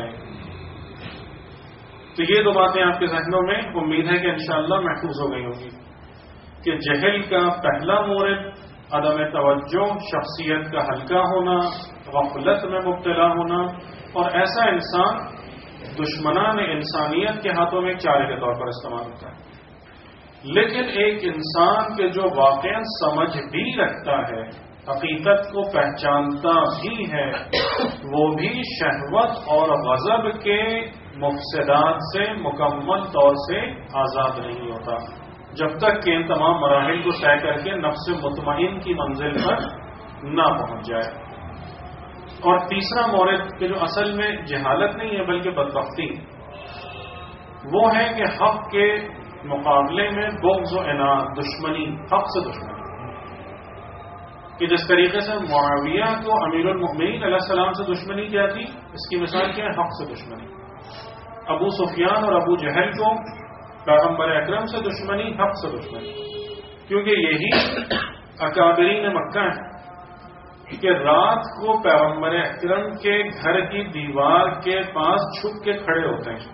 تو یہ دو باتیں آپ کے ذہنوں میں امید ہے کہ انشاءاللہ محفوظ ہو گئی ہوگی کہ جہل کا پہلا مورد عدم توجہ، شخصیت کا ہلکا ہونا، غفلت میں مبتلا ہونا، اور ایسا انسان دشمنان انسانیت کے ہاتھوں میں ایک چارے کے طور پر استعمال ہوتا ہے۔ لیکن ایک انسان کے جو واقعا سمجھ بھی رکھتا ہے، حقیقت کو پہچانتا بھی ہے، وہ بھی شہوت اور غضب کے مفسدات سے مکمل طور سے آزاد نہیں ہوتا جب تک کہ ان تمام مراحل کو طے کر کے نفس مطمئن کی منزل پر نہ پہنچ جائے۔ اور تیسرا مورد کہ جو اصل میں جہالت نہیں ہے بلکہ بدبختی، وہ ہے کہ حق کے مقابلے میں بغض و عناد، دشمنی، حق سے دشمنی۔ کہ جس طریقے سے معاویہ کو امیر المؤمنین علیہ السلام سے دشمنی کیا تھی، اس کی مثال کیا ہے؟ حق سے دشمنی۔ ابو سفیان اور ابو جہل کو پیغمبر اکرم سے دشمنی، حق سے دشمنی، کیونکہ یہی اکابرین مکہ ہیں کہ رات کو پیغمبر اکرم کے گھر کی دیوار کے پاس چھپ کے کھڑے ہوتے ہیں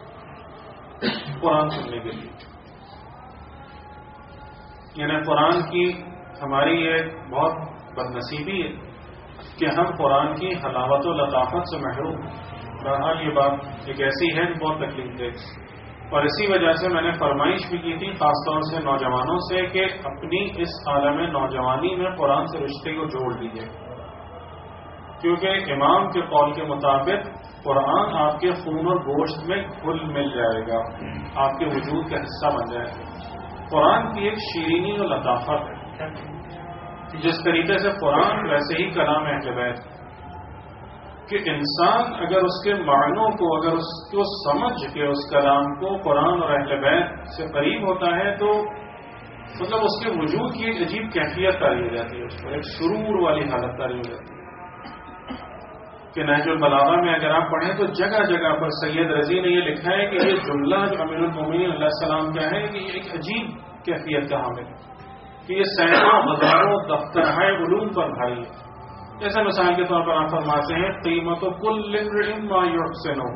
قرآن سننے کے لیے۔ یعنی قرآن کی ہماری یہ بہت بدنصیبی ہے کہ ہم قرآن کی حلاوت و لطافت سے محروم ہیں۔ بہرحال یہ بات ایک ایسی ہے جو بہت تکلیف دہ، اور اسی وجہ سے میں نے فرمائش بھی کی تھی خاص طور سے نوجوانوں سے کہ اپنی اس عالم نوجوانی میں قرآن سے رشتے کو جوڑ لیجیے، کیونکہ امام کے قول کے مطابق قرآن آپ کے خون اور گوشت میں گھل مل جائے گا، آپ کے وجود کا حصہ بن جائے گا۔ قرآن کی ایک شیرینی اور لطافت ہے، جس طریقے سے قرآن ویسے ہی کلام اہل بیت کہ انسان اگر اس کے معنوں کو، اگر اس کو سمجھ کے اس کلام کو قرآن اور اہل بیت سے قریب ہوتا ہے تو مطلب اس کے وجود کی ایک عجیب کیفیت تاری ہو جاتی ہے، اس پر ایک سرور والی حالت تاری ہو جاتی ہے کہ نہج البلاغہ میں اگر آپ پڑھیں تو جگہ جگہ پر سید رضی نے یہ لکھا ہے کہ یہ جملہ جو امیر المومنین علیہ السلام کا ہے کہ یہ ایک عجیب کیفیت کا حامل ہے کہ یہ سینکڑوں ہزاروں دفترہائے علوم پر بھاری ہے۔ جیسے مثال کے طور پر آپ فرماتے ہیں قیمت کل امرئ ما یحسنہ،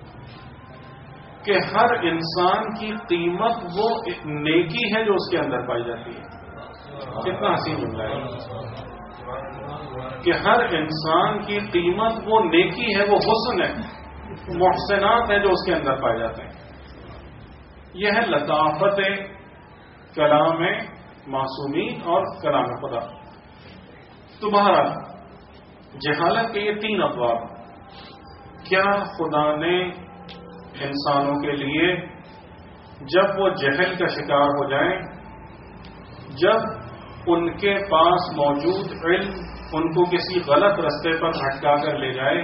کہ ہر انسان کی قیمت وہ نیکی ہے جو اس کے اندر پائی جاتی ہے۔ کتنا حسین جملہ ہے کہ ہر انسان کی قیمت وہ نیکی ہے، وہ حسن ہے، محسنات ہے جو اس کے اندر پائے جاتے ہیں۔ یہ ہے لطافت کلام معصومین اور کلام خدا۔ تو بہرحال جہالت کے یہ تین ابواب، کیا خدا نے انسانوں کے لیے جب وہ جہل کا شکار ہو جائیں، جب ان کے پاس موجود علم ان کو کسی غلط رستے پر بھٹکا کر لے جائے،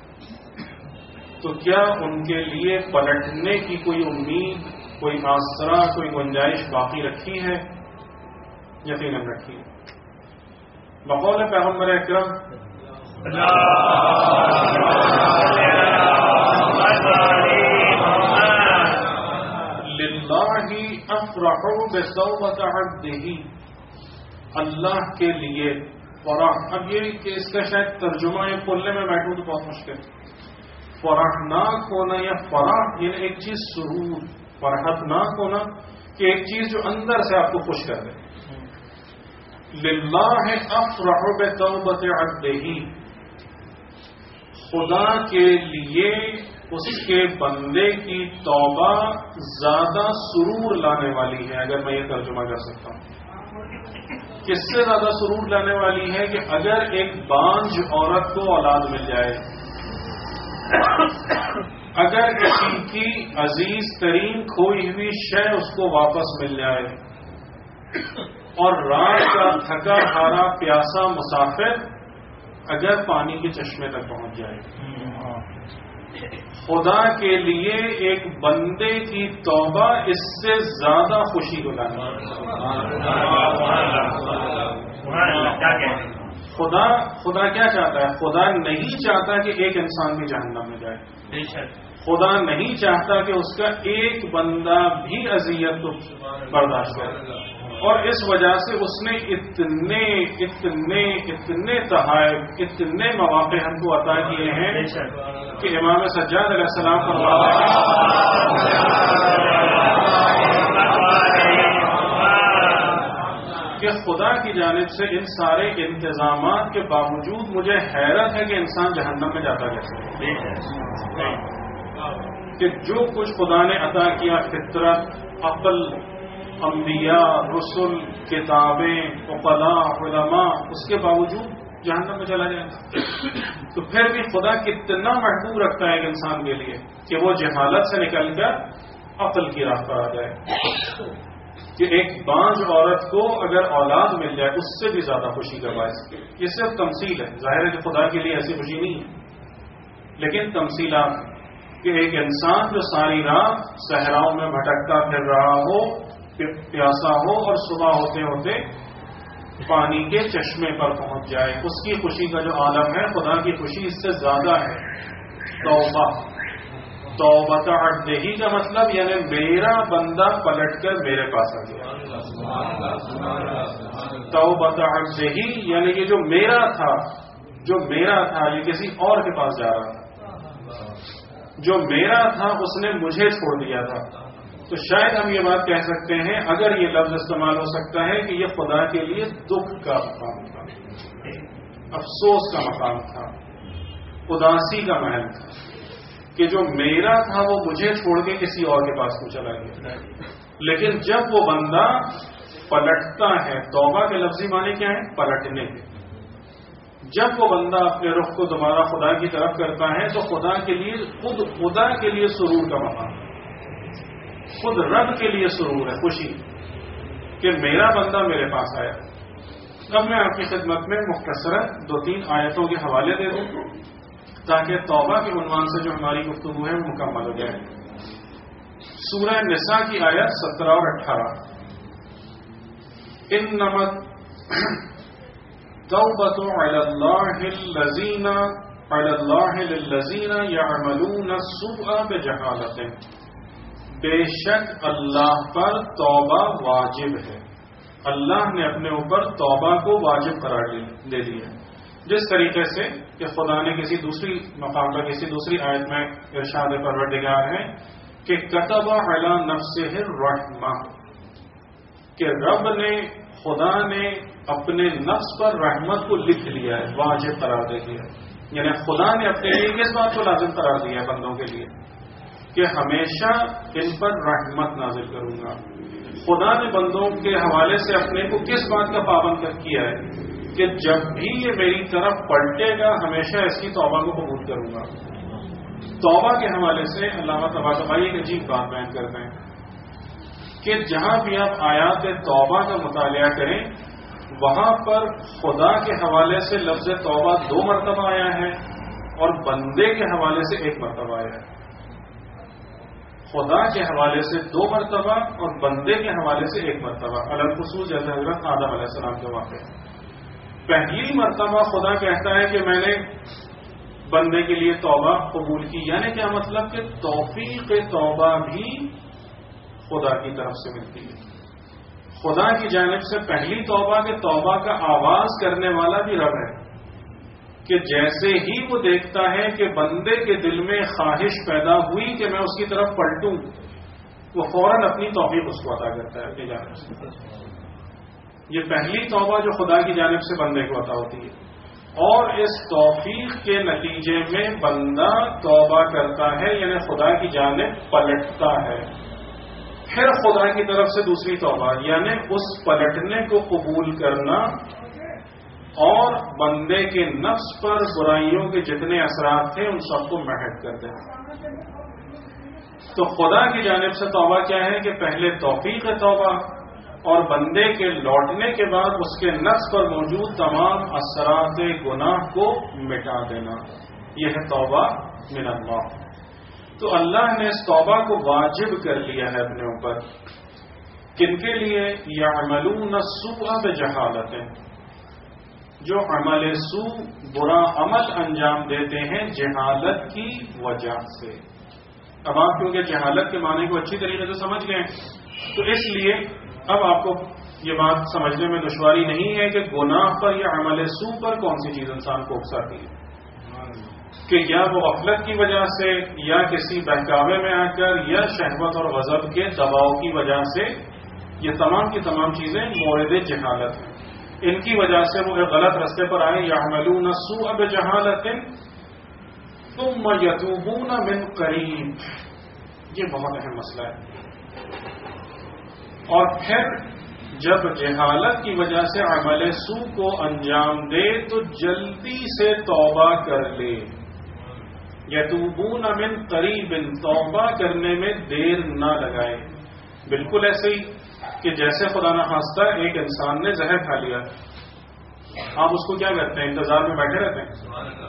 تو کیا ان کے لیے پلٹنے کی کوئی امید، کوئی آسرا، کوئی گنجائش باقی رکھی ہے؟ یقیناً رکھی ہے۔ بقول پیغمبر اکرم للہ افرح بتوبۃ عبدہ، اللہ کے لیے فرح، اب یہ کہ اس کا شاید ترجمہ یہ کھولنے میں بیٹھوں تو بہت مشکل، فرحناک ہونا یا فرح یعنی ایک چیز سرور، فرحتناک ہونا کہ ایک چیز جو اندر سے آپ کو خوش کر دے۔ للہ افرح بتوبۃ عبدہ، خدا کے لیے اس کے بندے کی توبہ زیادہ سرور لانے والی ہے، اگر میں یہ ترجمہ کر سکتا ہوں۔ کس سے زیادہ سرور لانے والی ہے کہ اگر ایک بانجھ عورت کو اولاد مل جائے، اگر کسی کی عزیز ترین کھوئی ہوئی شے اس کو واپس مل جائے، اور رات کا تھکا ہارا پیاسا مسافر اگر پانی کے چشمے تک پہنچ جائے، خدا کے لیے ایک بندے کی توبہ اس سے زیادہ خوشی کو لانا۔ خدا خدا کیا چاہتا ہے؟ خدا نہیں چاہتا کہ ایک انسان بھی جہنم میں جائے، خدا نہیں چاہتا کہ اس کا ایک بندہ بھی اذیت برداشت کرے، اور اس وجہ سے اس نے اتنے اتنے اتنے تحائف، اتنے مواقع ہم کو عطا کیے ہیں کہ امام سجاد علیہ السلام فرماتے کہ خدا کی جانب سے ان سارے انتظامات کے باوجود مجھے حیرت ہے کہ انسان جہنم میں جاتا کیسے، کہ جو کچھ خدا نے عطا کیا، فطرت، عقل، انبیاء، رسل، کتابیں، عقلاء، علماء، اس کے باوجود جہنم میں چلا جائے گا۔ تو پھر بھی خدا کتنا محبوب رکھتا ہے ایک انسان کے لیے کہ وہ جہالت سے نکل کر عقل کی راہ پر آ جائے، کہ ایک بانجھ عورت کو اگر اولاد مل جائے اس سے بھی زیادہ خوشی کا باعث۔ یہ صرف تمثیل ہے، ظاہر ہے کہ خدا کے لیے ایسی خوشی نہیں ہے، لیکن تمثیلات کہ ایک انسان جو ساری رات صحراؤں میں بھٹکتا پھر رہا ہو، پیاسا ہو، اور صبح ہوتے ہوتے پانی کے چشمے پر پہنچ جائے، اس کی خوشی کا جو عالم ہے، خدا کی خوشی اس سے زیادہ ہے۔ توبہ، توبۃ عبدہ کا مطلب یعنی میرا بندہ پلٹ کر میرے پاس آ گیا۔ توبۃ عبدہ یعنی کہ جو میرا تھا، جو میرا تھا یہ کسی اور کے پاس جا رہا تھا، جو میرا تھا اس نے مجھے چھوڑ دیا تھا۔ تو شاید ہم یہ بات کہہ سکتے ہیں، اگر یہ لفظ استعمال ہو سکتا ہے کہ یہ خدا کے لیے دکھ کا مقام تھا، افسوس کا مقام تھا، اداسی کا محل تھا، کہ جو میرا تھا وہ مجھے چھوڑ کے کسی اور کے پاس کو چلا گیا۔ لیکن جب وہ بندہ پلٹتا ہے، توبہ کے لفظی معنی کیا ہے؟ پلٹنے کے۔ جب وہ بندہ اپنے رخ کو دوبارہ خدا کی طرف کرتا ہے تو خدا کے لیے خود خدا کے لیے سرور کا مقام، خود رب کے لیے سرور ہے، خوشی کہ میرا بندہ میرے پاس آیا۔ اب میں آپ کی خدمت میں مختصراً دو تین آیتوں کے حوالے دے دوں تاکہ توبہ کے عنوان سے جو ہماری گفتگو ہے وہ مکمل ہو جائے۔ سورہ نساء کی آیت سترہ اور اٹھارہ، انما توبۃ علی اللہ الذین علی اللہ للذین یعملون السوء بجہالۃ، بے شک اللہ پر توبہ واجب ہے، اللہ نے اپنے اوپر توبہ کو واجب قرار دے دیا، جس طریقے سے کہ خدا نے کسی دوسری مقام پر کسی دوسری آیت میں ارشاد پروردگار ہے کہ کتب علی نفسہ الرحمہ، کہ رب نے خدا نے اپنے نفس پر رحمت کو لکھ لیا ہے، واجب قرار دے دیا، یعنی خدا نے اپنے لیے کس بات کو لازم قرار دیا ہے بندوں کے لیے کہ ہمیشہ ان پر رحمت نازل کروں گا۔ خدا نے بندوں کے حوالے سے اپنے کو کس بات کا پابند کیا ہے کہ جب بھی یہ میری طرف پلٹے گا ہمیشہ اس کی توبہ کو قبول کروں گا۔ توبہ کے حوالے سے علامہ طباطبائی ایک عجیب بات بیان کرتے ہیں کہ جہاں بھی آپ آیات توبہ کا مطالعہ کریں وہاں پر خدا کے حوالے سے لفظ توبہ دو مرتبہ آیا ہے اور بندے کے حوالے سے ایک مرتبہ آیا ہے۔ خدا کے حوالے سے دو مرتبہ اور بندے کے حوالے سے ایک مرتبہ، علی الخصوص جیسے حضرت آدم علیہ السلام کے واقعہ۔ پہلی مرتبہ خدا کہتا ہے کہ میں نے بندے کے لیے توبہ قبول کی، یعنی کیا مطلب کہ توفیق توبہ بھی خدا کی طرف سے ملتی ہے، خدا کی جانب سے پہلی توبہ کے توبہ کا آغاز کرنے والا بھی رب ہے کہ جیسے ہی وہ دیکھتا ہے کہ بندے کے دل میں خواہش پیدا ہوئی کہ میں اس کی طرف پلٹوں، وہ فوراً اپنی توفیق اس کو عطا کرتا ہے اپنی جانب سے۔ یہ پہلی توبہ جو خدا کی جانب سے بندے کو عطا ہوتی ہے، اور اس توفیق کے نتیجے میں بندہ توبہ کرتا ہے یعنی خدا کی جانب پلٹتا ہے، پھر خدا کی طرف سے دوسری توبہ یعنی اس پلٹنے کو قبول کرنا اور بندے کے نفس پر برائیوں کے جتنے اثرات تھے ان سب کو محو کر دینا۔ تو خدا کی جانب سے توبہ کیا ہے کہ پہلے توفیق توبہ اور بندے کے لوٹنے کے بعد اس کے نفس پر موجود تمام اثرات گناہ کو مٹا دینا، یہ ہے توبہ من اللہ۔ تو اللہ نے اس توبہ کو واجب کر لیا ہے اپنے اوپر، کن کے لیے؟ یعملون السوء بجہالۃ، جو عمل سو برا عمل انجام دیتے ہیں جہالت کی وجہ سے۔ اب آپ کیونکہ جہالت کے معنی کو اچھی طریقے سے سمجھ گئے تو اس لیے اب آپ کو یہ بات سمجھنے میں دشواری نہیں ہے کہ گناہ پر یا عمل سو پر کون سی چیز انسان کو اکساتی ہے، کہ یا وہ غفلت کی وجہ سے یا کسی بہکاوے میں آ کر یا شہوت اور غضب کے دباؤ کی وجہ سے، یہ تمام کی تمام چیزیں مورد جہالت ہیں، ان کی وجہ سے وہ ایک غلط رستے پر آئے۔ یعملون السوء بجہالۃ ثم یتوبون من قریب، یہ بہت اہم مسئلہ ہے، اور پھر جب جہالت کی وجہ سے عمل سو کو انجام دے تو جلدی سے توبہ کر لے۔ یتوبون من قریب، توبہ کرنے میں دیر نہ لگائے۔ بالکل ایسے ہی کہ جیسے خدا نہ خواستہ ایک انسان نے زہر کھا لیا، آپ اس کو کیا کرتے ہیں؟ انتظار میں بیٹھے رہتے ہیں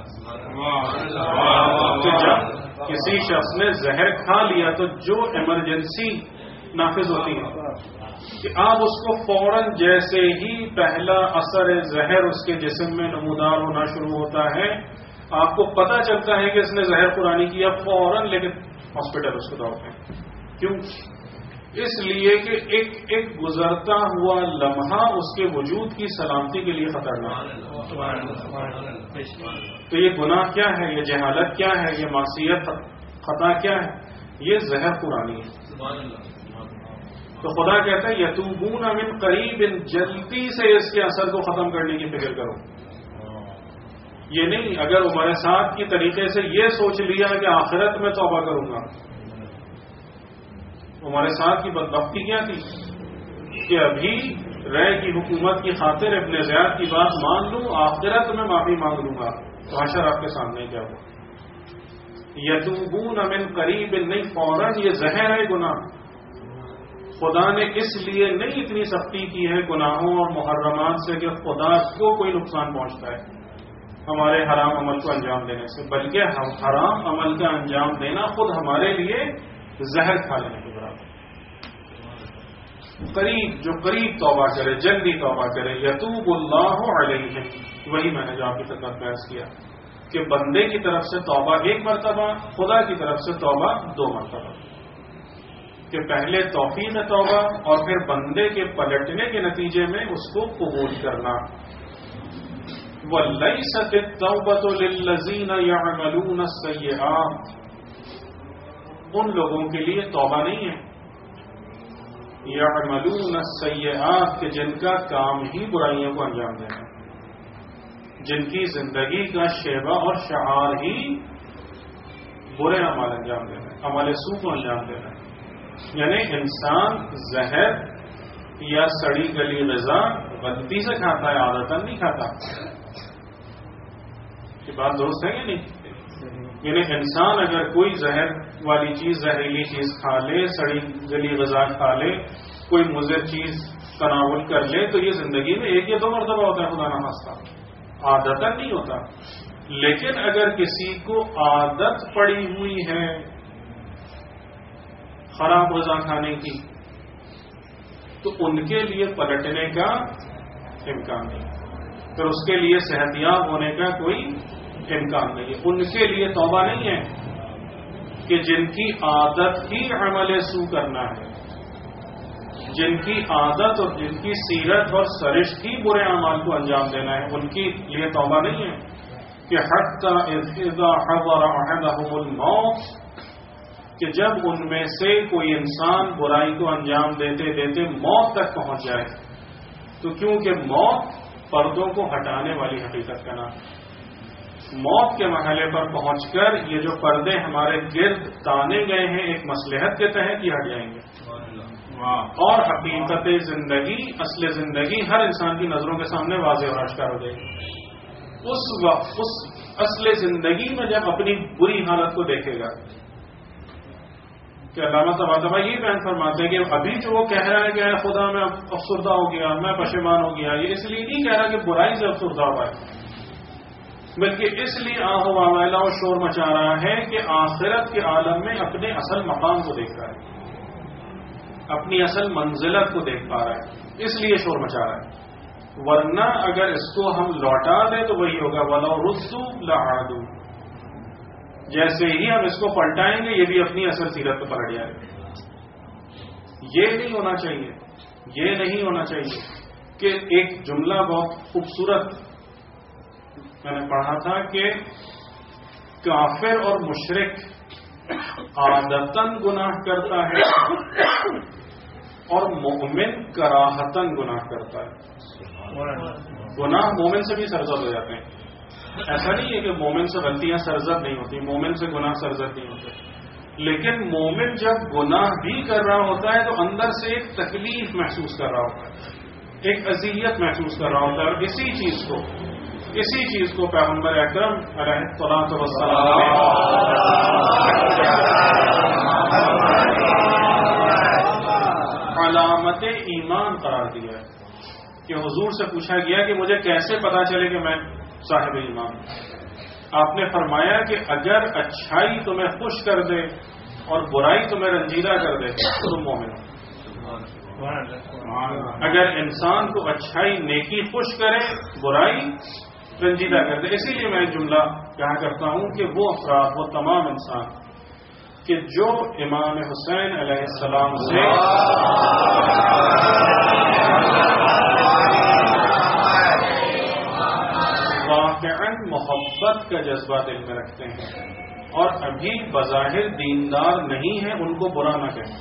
کہ جب کسی شخص نے زہر کھا لیا تو جو ایمرجنسی نافذ ہوتی ہے کہ آپ اس کو فوراً جیسے ہی پہلا اثر زہر اس کے جسم میں نمودار ہونا شروع ہوتا ہے، آپ کو پتہ چلتا ہے کہ اس نے زہر خورانی کیا، فوراً لیکن ہاسپٹل اس کو دوڑتے ہیں۔ کیوں؟ اس لیے کہ ایک ایک گزرتا ہوا لمحہ اس کے وجود کی سلامتی کے لیے خطرناک ہے۔ تو یہ گناہ کیا ہے؟ یہ جہالت کیا ہے؟ یہ معصیت خطا کیا ہے؟ یہ زہر خورانی ہے۔ تو خدا کہتا ہے یتوبون من قریب، جلدی سے اس کے اثر کو ختم کرنے کی فکر کرو۔ یہ نہیں اگر عمر سعد کی طریقے سے یہ سوچ لیا کہ آخرت میں توبہ کروں گا۔ عمر سعد کی بدبختی کیا تھی کہ ابھی رائے کی حکومت کی خاطر ابن زیاد کی بات مان لوں، آخرت میں معافی مانگ لوں گا، تو حشر آپ کے سامنے کیا ہوا؟ یتوبون من قریب، نہیں فوراً، یہ زہر ہے گناہ. خدا نے اس لیے نہیں اتنی سختی کی ہے گناہوں اور محرمات سے کہ خدا کو کوئی نقصان پہنچتا ہے ہمارے حرام عمل کو انجام دینے سے، بلکہ حرام عمل کا انجام دینا خود ہمارے لیے زہر کھا لینے کے برابر. قریب، جو قریب توبہ کرے، جلدی توبہ کرے، یتوب اللہ علیہم، وہی میں نے جو آپ کی خدمت میں عرض کیا کہ بندے کی طرف سے توبہ ایک مرتبہ، خدا کی طرف سے توبہ دو مرتبہ، کہ پہلے توفیق توبہ اور پھر بندے کے پلٹنے کے نتیجے میں اس کو قبول کرنا. وَلَيْسَتِ التَّوْبَةُ لِلَّذِينَ يَعْمَلُونَ السَّيِّئَاتِ، ان لوگوں کے لیے توبہ نہیں ہے يَعْمَلُونَ السَّيِّئَاتِ کہ جن کا کام ہی برائیوں کو انجام دینا، جن کی زندگی کا شیبہ اور شعار ہی برے اعمال انجام دینا ہے، عمل سوء کو انجام دینا ہے. یعنی انسان زہر یا سڑی گلی غذا غلطی سے کھاتا ہے، عادتاً نہیں کھاتا. یہ بات درست ہے کہ نہیں؟ یعنی انسان اگر کوئی زہر والی چیز، زہریلی چیز کھا لے، سڑی گلی غذا کھا لے، کوئی مضر چیز تناول کر لے، تو یہ زندگی میں ایک یا دو مرتبہ ہوتا ہے، خدا نہ خواستہ، عادتاً نہیں ہوتا. لیکن اگر کسی کو عادت پڑی ہوئی ہے خراب غذا کھانے کی، تو ان کے لیے پلٹنے کا امکان نہیں، پھر اس کے لیے صحت یاب ہونے کا کوئی امکان نہیں ہے. ان کے لیے توبہ نہیں ہے کہ جن کی عادت ہی عمل سوء کرنا ہے، جن کی عادت اور جن کی سیرت اور سرشت ہی برے اعمال کو انجام دینا ہے، ان کی لیے توبہ نہیں ہے کہ حتی اذا حضر احدهم الموت، کہ جب ان میں سے کوئی انسان برائی کو انجام دیتے دیتے موت تک پہنچ جائے. تو کیونکہ موت پردوں کو ہٹانے والی حقیقت کا نام ہے. موت کے مرحلے پر پہنچ کر یہ جو پردے ہمارے گرد تانے گئے ہیں ایک مصلحت کے تحت، یہ ہٹ جائیں گے، اور حقیقت زندگی، اصل زندگی ہر انسان کی نظروں کے سامنے واضح اور آشکار ہو جائے گی. اس وقت اس اصل زندگی میں جب اپنی بری حالت کو دیکھے گا، کہ علامہ طباطبا یہ بیان فرماتے ہیں کہ ابھی جو وہ کہہ رہا ہے کہ خدا میں افسردہ ہو گیا، میں پشیمان ہو گیا، یہ اس لیے نہیں کہہ رہا کہ برائی سے افسردہ ہوا ہے، بلکہ اس لیے آہ و ویلا و شور مچا رہا ہے کہ آخرت کے عالم میں اپنے اصل مقام کو دیکھ رہا ہے، اپنی اصل منزلت کو دیکھ پا رہا ہے، اس لیے شور مچا رہا ہے. ورنہ اگر اس کو ہم لوٹا دیں تو وہی ہوگا وَلَوْ رُدُّوا لَعَادُوا، جیسے ہی ہم اس کو پلٹائیں گے یہ بھی اپنی اصل سیرت پہ پلٹ جائے گا. یہ نہیں ہونا چاہیے، یہ نہیں ہونا چاہیے کہ ایک جملہ بہت خوبصورت میں نے پڑھا تھا کہ کافر اور مشرک عادتاً گناہ کرتا ہے اور مومن کراہتاً گناہ کرتا ہے. گناہ مومن سے بھی سرزد ہو جاتے ہیں. ایسا نہیں ہے کہ مومن سے غلطیاں سرزد نہیں ہوتی، مومن سے گناہ سرزد نہیں ہوتے، لیکن مومن جب گناہ بھی کر رہا ہوتا ہے تو اندر سے ایک تکلیف محسوس کر رہا ہوتا ہے، ایک اذیت محسوس کر رہا ہوتا ہے. اور اسی چیز کو اسی چیز کو پیغمبر اکرم علیہ الصلوۃ والسلام علامت ایمان قرار دیا ہے کہ حضور سے پوچھا گیا کہ مجھے کیسے پتا چلے کہ میں صاحب ایمان ہوں. آپ نے فرمایا کہ اگر اچھائی تمہیں خوش کر دے اور برائی تمہیں رنجیدہ کر دے تو تم مومن ہو. اگر انسان کو اچھائی نیکی خوش کرے، برائی رنجیدہ کر دے. اسی لیے میں جملہ کہا کرتا ہوں کہ وہ افراد، وہ تمام انسان کہ جو امام حسین علیہ السلام سے واقعاً محبت کا جذبہ دل میں رکھتے ہیں اور ابھی بظاہر دیندار نہیں ہیں، ان کو برا نہ کہیں،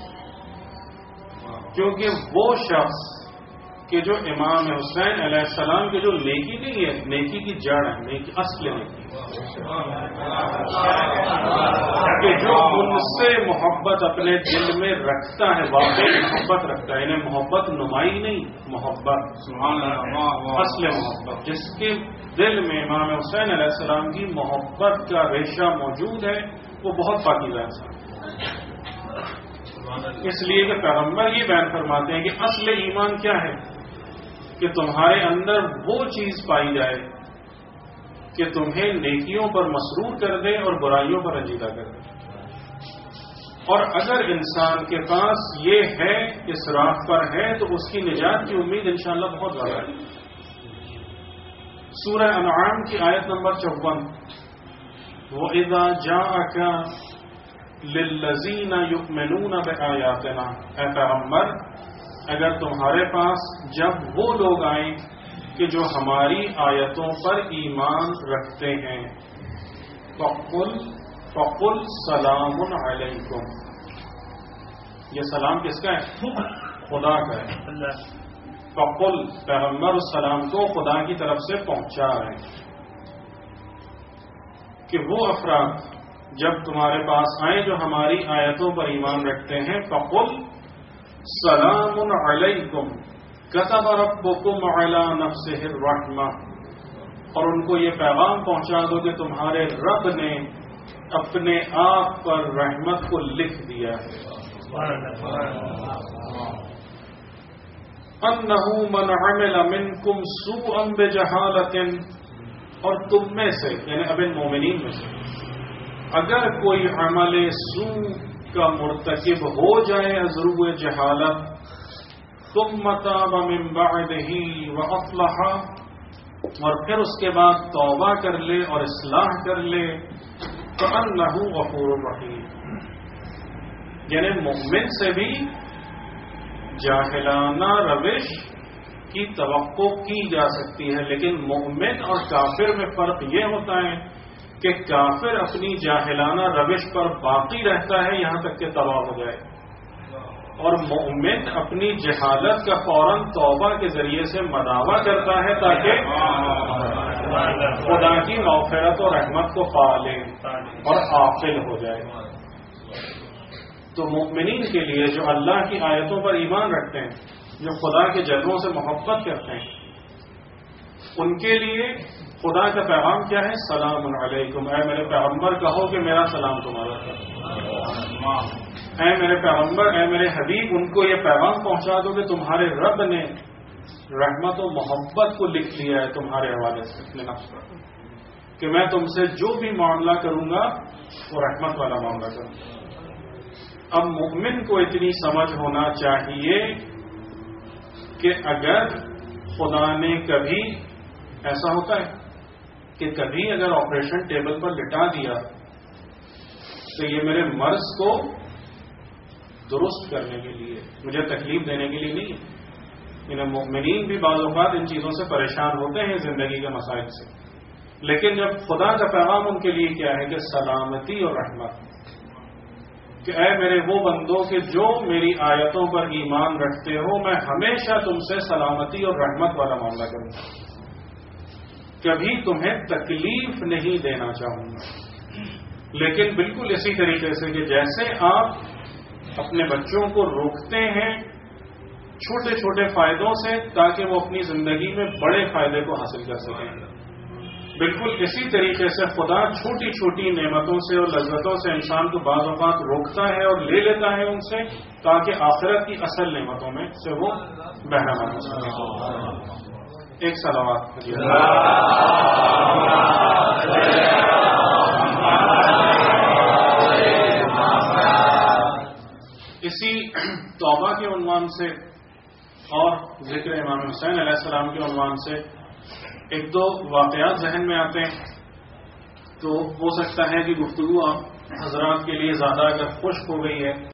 کیونکہ وہ شخص کہ جو امام حسین علیہ السلام کے جو نیکی نہیں ہے، نیکی کی جڑ ہے، نیکی اصل نیکی کہ جو ان سے محبت اپنے دل میں رکھتا ہے، واقعی محبت رکھتا ہے، انہیں محبت نمائی نہیں، محبت اصل محبت، جس کے دل میں امام حسین علیہ السلام کی محبت کا ریشہ موجود ہے، وہ بہت پاکیزہ انسان ہے۔ اس لیے کہ پیغمبر یہ بیان فرماتے ہیں کہ اصل ایمان کیا ہے، کہ تمہارے اندر وہ چیز پائی جائے کہ تمہیں نیکیوں پر مسرور کر دے اور برائیوں پر رنجیدہ کر دے۔ اور اگر انسان کے پاس یہ ہے، اس راہ پر ہے، تو اس کی نجات کی امید انشاءاللہ بہت زیادہ ہے۔ سورہ انعام کی آیت نمبر چون، وَإِذَا جَاءَكَ لِلَّذِينَ يُؤْمِنُونَ بِآيَاتِنَا، اے پیغمبر اگر تمہارے پاس جب وہ لوگ آئیں کہ جو ہماری آیتوں پر ایمان رکھتے ہیں، فَقُلْ فَقُلْ سَلَامٌ عَلَيْكُمْ، یہ سلام کس کا ہے؟ خدا کا ہے۔ فَقُلْ، پیغمبر اس سلام کو خدا کی طرف سے پہنچا رہے ہیں کہ وہ افراد جب تمہارے پاس آئیں جو ہماری آیتوں پر ایمان رکھتے ہیں، فَقُلْ سَلَامٌ عَلَيْكُمْ كَتَبَ رَبُّكُمْ عَلَى نَفْسِهِ الرَّحْمَةَ، اور ان کو یہ پیغام پہنچا دو کہ تمہارے رب نے اپنے آپ پر رحمت کو لکھ دیا ہے، أَنَّهُ مَنْ عَمِلَ مِنْكُمْ سُوءًا بِجَهَالَةٍ، اور تم میں سے یعنی اب ان مومنین میں سے اگر کوئی عمل سوء کا مرتکب ہو جائے ضرور جہالت، ثم تاب من بعده واصلح، اور پھر اس کے بعد توبہ کر لے اور اصلاح کر لے، فانه غفور رحیم، یعنی مومن سے بھی جاہلانہ روش کی توقع کی جا سکتی ہے، لیکن مومن اور کافر میں فرق یہ ہوتا ہے کہ کافر اپنی جاہلانہ روش پر باقی رہتا ہے یہاں تک کہ تباہ ہو جائے، اور مومن اپنی جہالت کا فوراً توبہ کے ذریعے سے مداوع کرتا ہے تاکہ خدا کی مغفرت و رحمت کو پا لے اور عاقل ہو جائے۔ تو مومنین کے لیے جو اللہ کی آیتوں پر ایمان رکھتے ہیں، جو خدا کے جلووں سے محبت کرتے ہیں، ان کے لیے خدا کا پیغام کیا ہے؟ سلام علیکم، اے میرے پیغمبر کہو کہ میرا سلام تمہارا ہے، اے میرے پیغمبر، اے میرے حبیب، ان کو یہ پیغام پہنچا دو کہ تمہارے رب نے رحمت و محبت کو لکھ لیا ہے تمہارے حوالے سے اپنے نفس پر، کہ میں تم سے جو بھی معاملہ کروں گا وہ رحمت والا معاملہ کروں گا۔ اب مومن کو اتنی سمجھ ہونا چاہیے کہ اگر خدا نے کبھی، ایسا ہوتا ہے کہ کبھی اگر آپریشن ٹیبل پر لٹا دیا تو یہ میرے مرض کو درست کرنے کے لیے، مجھے تکلیف دینے کے لیے نہیں ہے۔ انہیں مومنین بھی بعض اوقات ان چیزوں سے پریشان ہوتے ہیں زندگی کے مسائل سے، لیکن جب خدا کا پیغام ان کے لیے کیا ہے کہ سلامتی اور رحمت، کہ اے میرے وہ بندوں کہ جو میری آیتوں پر ایمان رکھتے ہو، میں ہمیشہ تم سے سلامتی اور رحمت والا معاملہ کروں گا، کبھی تمہیں تکلیف نہیں دینا چاہوں گا۔ لیکن بالکل اسی طریقے سے کہ جیسے آپ اپنے بچوں کو روکتے ہیں چھوٹے چھوٹے فائدوں سے تاکہ وہ اپنی زندگی میں بڑے فائدے کو حاصل کر سکیں، بالکل اسی طریقے سے خدا چھوٹی چھوٹی نعمتوں سے اور لذتوں سے انسان کو بعض اوقات روکتا ہے اور لے لیتا ہے ان سے، تاکہ آخرت کی اصل نعمتوں میں سے وہ بہرام ہو سکے۔ ایک صلوات اسی توبہ کے عنوان سے اور ذکر امام حسین علیہ السلام کے عنوان سے ایک دو واقعات ذہن میں آتے ہیں، تو ہو سکتا ہے کہ گفتگو آپ حضرات کے لیے زیادہ اگر خشک ہو گئی ہے